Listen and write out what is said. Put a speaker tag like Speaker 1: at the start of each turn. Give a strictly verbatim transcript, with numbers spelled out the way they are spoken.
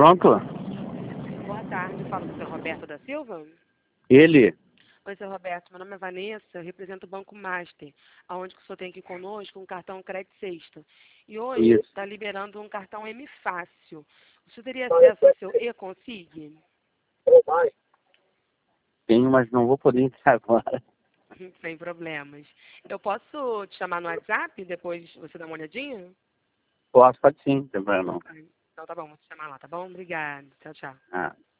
Speaker 1: Pronto?
Speaker 2: Boa tarde, falo com o senhor Roberto da Silva.
Speaker 1: Ele?
Speaker 2: Oi, senhor Roberto, meu nome é Vanessa, eu represento o Banco Master, onde o senhor tem aqui conosco um cartão Crédito Sexta. E hoje
Speaker 1: Isso.
Speaker 2: está liberando um cartão M Fácil. O senhor teria acesso ao seu E-Consig?
Speaker 1: Tenho, mas não vou poder entrar agora.
Speaker 2: Sem problemas. Eu posso te chamar no WhatsApp, depois você dá uma olhadinha?
Speaker 1: Posso, pode sim, não tem problema não.
Speaker 2: Então tá bom, vou te chamar lá, tá bom? Obrigada. Tchau, tchau.
Speaker 1: Ah.